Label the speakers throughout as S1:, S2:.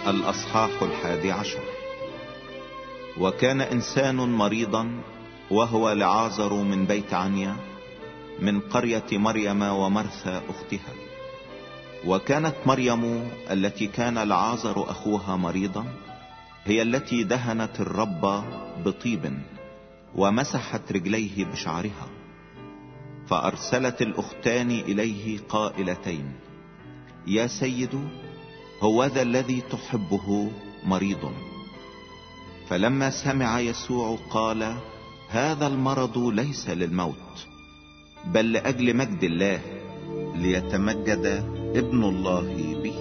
S1: الأصحاح 11. وكان إنسان مريضا وهو لعازر من بيت عنيا من قرية مريم ومرثى أختها. وكانت مريم التي كان لعازر أخوها مريضا هي التي دهنت الرب بطيب ومسحت رجليه بشعرها. فأرسلت الأختان إليه قائلتين: يا سيد، هوذا الذي تحبه مريض. فلما سمع يسوع قال: هذا المرض ليس للموت، بل لأجل مجد الله، ليتمجد ابن الله به.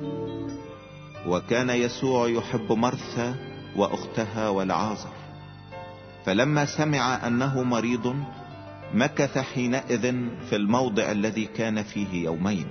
S1: وكان يسوع يحب مرثى وأختها ولعازر. فلما سمع أنه مريض مكث حينئذ في الموضع الذي كان فيه يومين.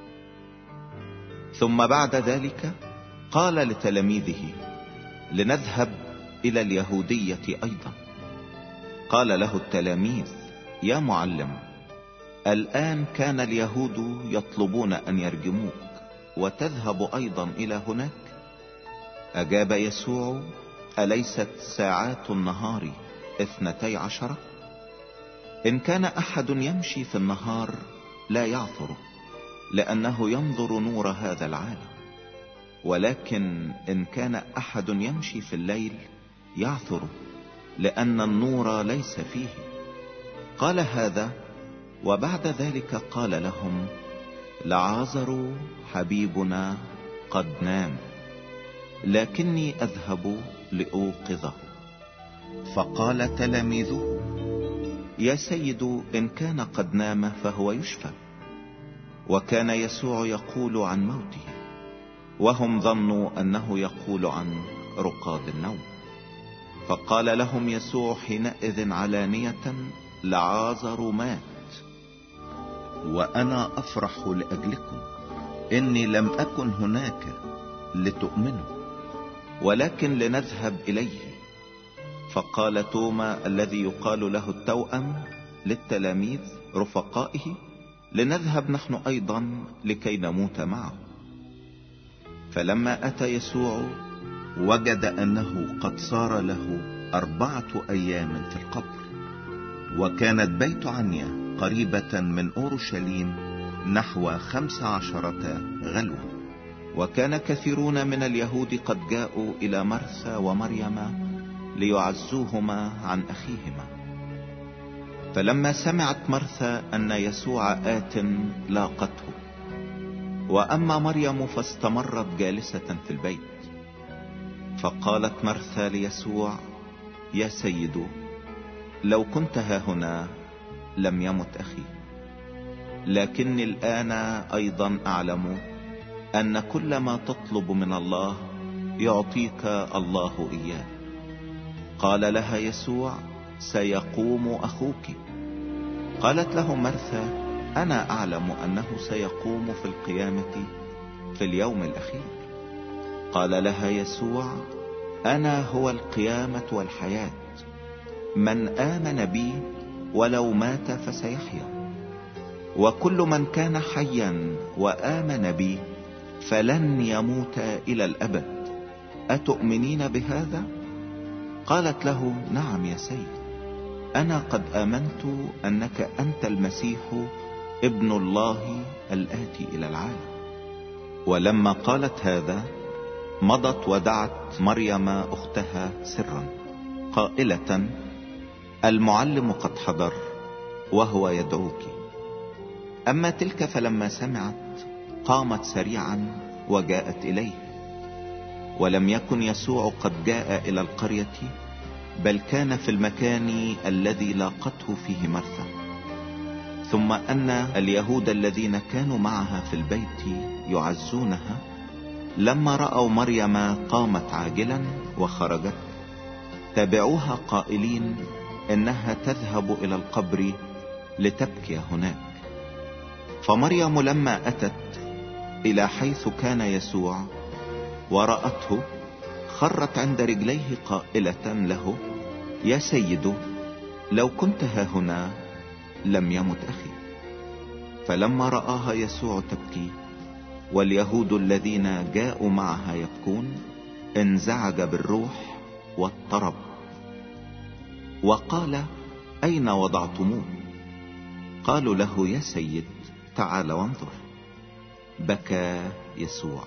S1: ثم بعد ذلك قال لتلاميذه: لنذهب إلى اليهودية أيضا. قال له التلاميذ: يا معلم، الآن كان اليهود يطلبون أن يرجموك، وتذهب أيضا إلى هناك؟ أجاب يسوع: أليست ساعات النهار 12؟ إن كان أحد يمشي في النهار لا يعثر، لأنه ينظر نور هذا العالم. ولكن إن كان أحد يمشي في الليل يعثر، لأن النور ليس فيه. قال هذا، وبعد ذلك قال لهم: لعازر حبيبنا قد نام، لكني أذهب لأوقظه. فقال تلاميذه: يا سيد، إن كان قد نام فهو يشفى. وكان يسوع يقول عن موته، وهم ظنوا أنه يقول عن رقاد النوم. فقال لهم يسوع حينئذ علانية: لعازر مات، وأنا أفرح لأجلكم، إني لم أكن هناك لتؤمنوا، ولكن لنذهب إليه. فقال توما الذي يقال له التوأم للتلاميذ رفقائه: لنذهب نحن أيضا لكي نموت معه. فلما أتى يسوع وجد أنه قد صار له 4 أيام في القبر. وكانت بيت عنيا قريبة من أورشليم نحو 15 غلوة. وكان كثيرون من اليهود قد جاءوا إلى مرثى ومريم ليعزوهما عن أخيهما. فلما سمعت مرثى أن يسوع آت لاقته، وأما مريم فاستمرت جالسة في البيت. فقالت مرثى ليسوع: يا سيد، لو كنت هاهنا لم يمت أخي. لكني الآن أيضا أعلم أن كل ما تطلب من الله يعطيك الله إياه. قال لها يسوع: سيقوم أخوك. قالت له مرثى: أنا أعلم أنه سيقوم في القيامة في اليوم الأخير. قال لها يسوع: أنا هو القيامة والحياة، من آمن بي ولو مات فسيحيا، وكل من كان حيا وآمن بي فلن يموت إلى الأبد. أتؤمنين بهذا؟ قالت له: نعم يا سيد، أنا قد آمنت أنك أنت المسيح ابن الله الآتي إلى العالم. ولما قالت هذا مضت ودعت مريم أختها سرا قائلة: المعلم قد حضر وهو يدعوك. أما تلك فلما سمعت قامت سريعا وجاءت إليه. ولم يكن يسوع قد جاء إلى القرية، بل كان في المكان الذي لاقته فيه مرثى. ثم أن اليهود الذين كانوا معها في البيت يعزونها لما رأوا مريم قامت عاجلا وخرجت، تبعوها قائلين إنها تذهب إلى القبر لتبكي هناك. فمريم لما أتت إلى حيث كان يسوع ورأته خرت عند رجليه قائلة له: يا سيد، لو كنت هاهنا لم يمت أخي. فلما رآها يسوع تبكي واليهود الذين جاءوا معها يبكون انزعج بالروح واضطرب، وقال: أين وضعتموه؟ قالوا له: يا سيد، تعال وانظر. بكى يسوع.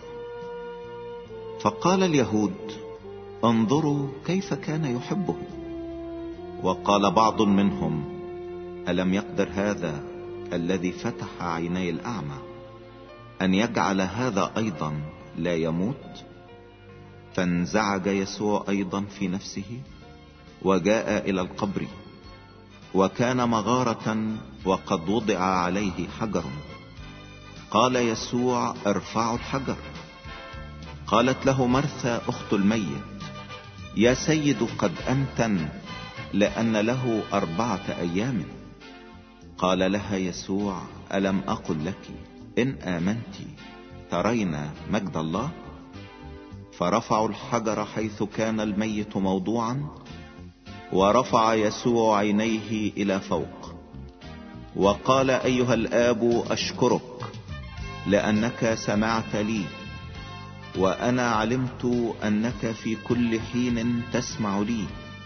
S1: فقال اليهود: انظروا كيف كان يحبه. وقال بعض منهم: ألم يقدر هذا الذي فتح عيني الأعمى أن يجعل هذا أيضا لا يموت؟ فانزعج يسوع أيضا في نفسه وجاء إلى القبر، وكان مغارة وقد وضع عليه حجر. قال يسوع: ارفعوا الحجر. قالت له مرثا أخت الميت: يا سيد، قد أنتن، لأن له 4 أيام. قال لها يسوع: ألم أقل لك إن آمنت ترين مجد الله؟ فرفعوا الحجر حيث كان الميت موضوعا، ورفع يسوع عينيه إلى فوق وقال: أيها الآب، أشكرك لأنك سمعت لي، وأنا علمت أنك في كل حين تسمع لي،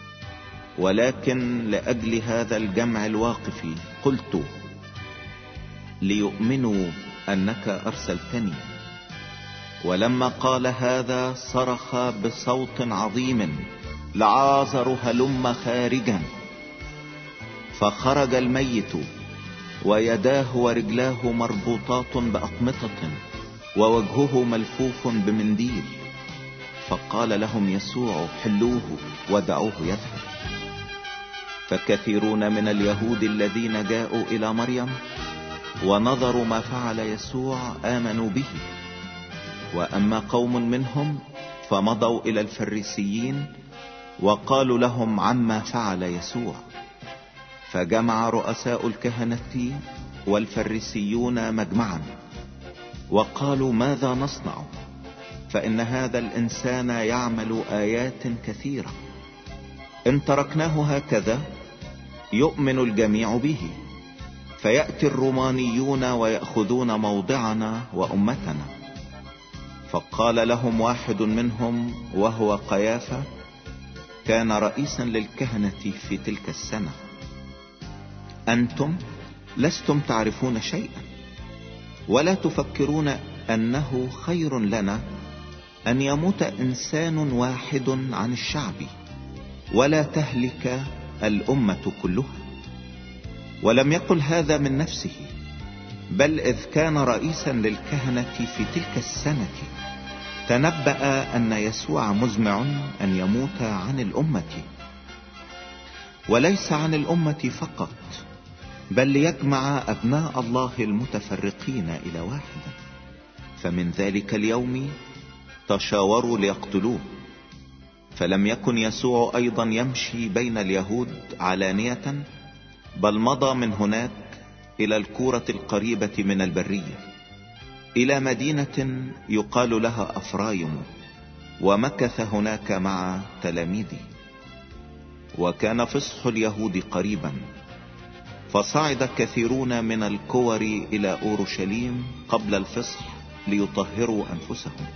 S1: ولكن لأجل هذا الجمع الواقف قلت، ليؤمنوا أنك أرسلتني. ولما قال هذا صرخ بصوت عظيم: لعازر هلم خارجا. فخرج الميت ويداه ورجلاه مربوطات بأقمطة ووجهه ملفوف بمنديل. فقال لهم يسوع: حلوه ودعوه يذهب. فكثيرون من اليهود الذين جاءوا إلى مريم ونظروا ما فعل يسوع آمنوا به. وأما قوم منهم فمضوا إلى الفريسيين وقالوا لهم عما فعل يسوع. فجمع رؤساء الكهنة والفريسيون مجمعا وقالوا: ماذا نصنع؟ فإن هذا الإنسان يعمل آيات كثيرة. إن تركناه هكذا يؤمن الجميع به، فيأتي الرومانيون ويأخذون موضعنا وأمتنا. فقال لهم واحد منهم وهو قيافة، كان رئيسا للكهنة في تلك السنة: أنتم لستم تعرفون شيئا، ولا تفكرون أنه خير لنا أن يموت إنسان واحد عن الشعب ولا تهلك الأمة كلها. ولم يقل هذا من نفسه، بل إذ كان رئيسا للكهنة في تلك السنة تنبأ أن يسوع مزمع أن يموت عن الأمة، وليس عن الأمة فقط، بل ليجمع أبناء الله المتفرقين إلى واحد. فمن ذلك اليوم تشاوروا ليقتلوه. فلم يكن يسوع أيضا يمشي بين اليهود علانية، بل مضى من هناك إلى الكورة القريبة من البرية إلى مدينة يقال لها أفرايم، ومكث هناك مع تلاميذه. وكان فصح اليهود قريبا، فصعد كثيرون من الكور إلى أورشليم قبل الفصح ليطهروا أنفسهم.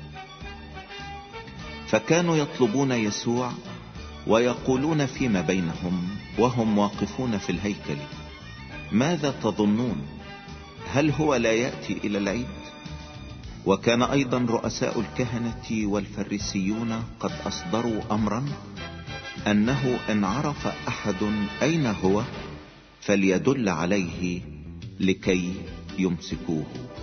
S1: فكانوا يطلبون يسوع ويقولون فيما بينهم وهم واقفون في الهيكل: ماذا تظنون؟ هل هو لا يأتي إلى العيد؟ وكان أيضا رؤساء الكهنة والفريسيون قد أصدروا أمرا أنه إن عرف أحد أين هو فليدل عليه لكي يمسكوه.